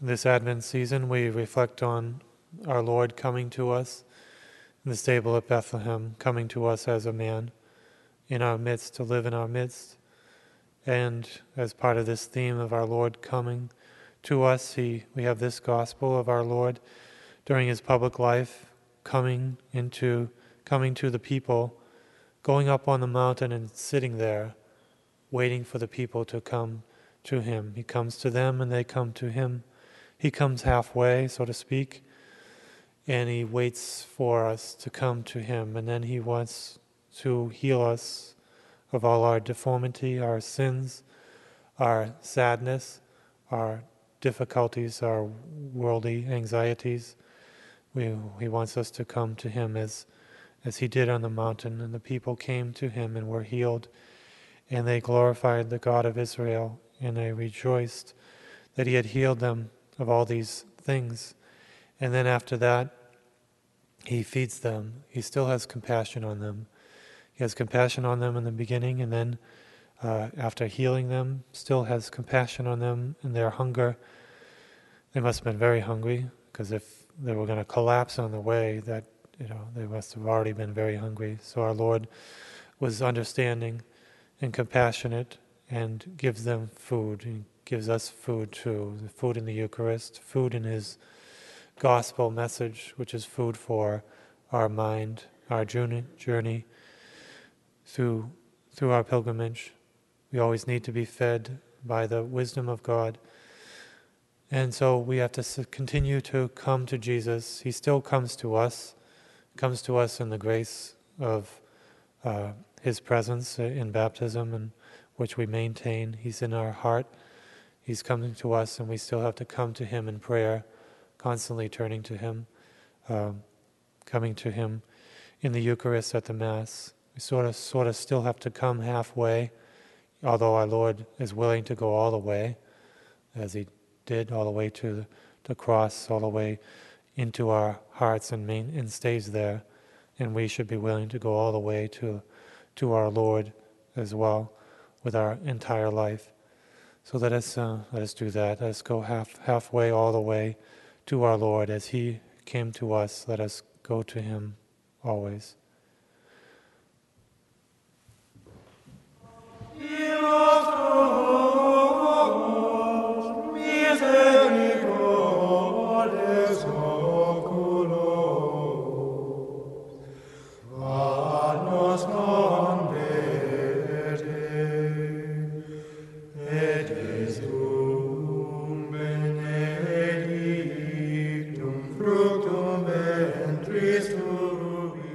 This Advent season, we reflect on our Lord coming to us in the stable at Bethlehem, coming to us as a man in our midst, to live in our midst. And as part of this theme of our Lord coming to us, we have this gospel of our Lord during his public life, coming to the people, going up on the mountain and sitting there, waiting for the people to come to him. He comes to them and they come to him. He comes halfway, so to speak, and he waits for us to come to him, and then he wants to heal us of all our deformity, our sins, our sadness, our difficulties, our worldly anxieties. He wants us to come to him as he did on the mountain, and the people came to him and were healed, and they glorified the God of Israel, and they rejoiced that he had healed them of all these things. And then after that, he feeds them. He still has compassion on them. He has compassion on them in the beginning, and then after healing them, still has compassion on them and their hunger. They must have been very hungry, because if they were going to collapse on the way, that they must have already been very hungry. So our Lord was understanding and compassionate and gives them food. He gives us food too, the food in the Eucharist, food in his gospel message, which is food for our mind, our journey through our pilgrimage. We always need to be fed by the wisdom of God. And so we have to continue to come to Jesus. He still comes to us in the grace of his presence in baptism, and which we maintain. He's in our heart. He's coming to us, and we still have to come to him in prayer, constantly turning to him, coming to him in the Eucharist at the Mass. We sort of still have to come halfway, although our Lord is willing to go all the way, as he did all the way to the cross, all the way into our hearts and stays there. And we should be willing to go all the way to our Lord as well with our entire life. So let us do that. Let us go halfway all the way to our Lord. As he came to us, let us go to him always. Fructum ventris tui,